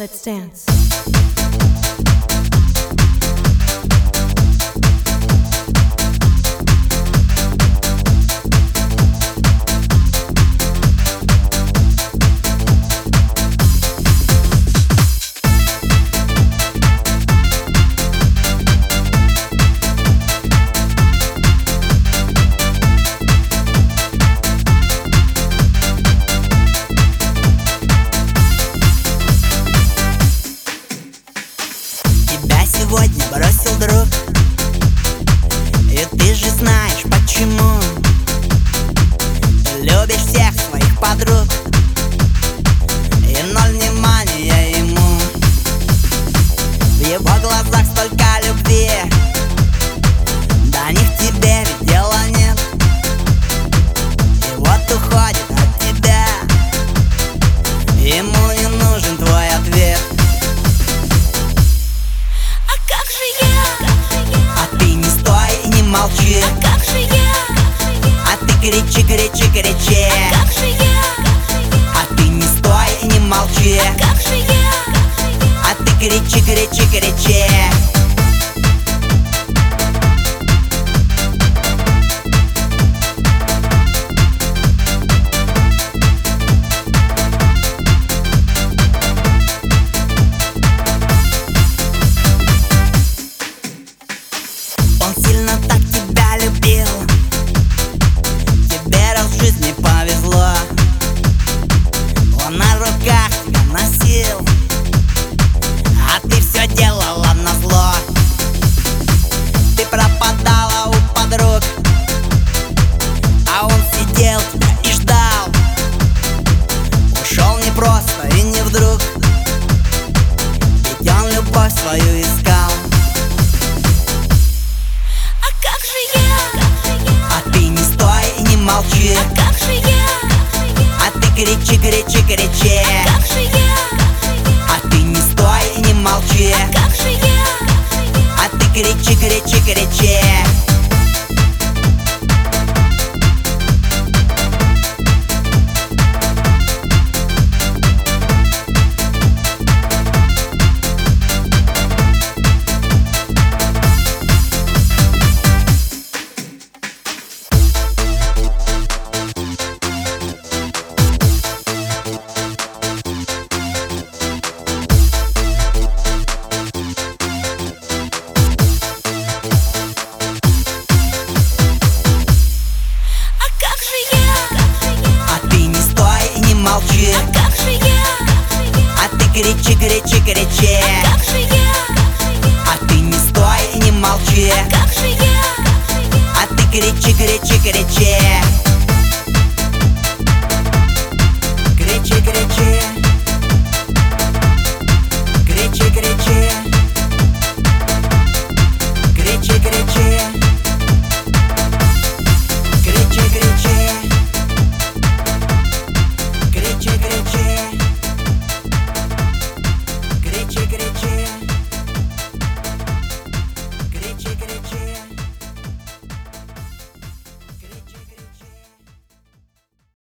Let's dance. Сегодня бросил друг, и ты же знаешь почему. Ты любишь всех своих подруг, и ноль внимания ему. В его глазах столько любви, до них тебе ведь дела нет. И вот уходит от тебя, ему не нужен твой ответ. Молчи. А как же я? А ты кричи, кричи, кричи. А как же я? А ты не стой и не молчи. А как же я? А ты кричи, кричи, кричи. Он сильно так тебя любил, тебе раз в жизни повезло. Он на руках тебя носил, а ты все делала назло. Ты пропадала у подруг, а он сидел тебя и ждал. Ушел не просто и не вдруг, ведь он любовь свою искал. Молчи. А как же я? А ты кричи, кричи, кричи. А как же я? А ты не стой и не молчи. А как же я? А ты кричи, кричи, кричи. Молчи. А как же я? А ты кричи, кричи, кричи. А как же я? А ты не стой и не молчи. А как же я? А ты кричи, кричи, кричи. Кричи, кричи.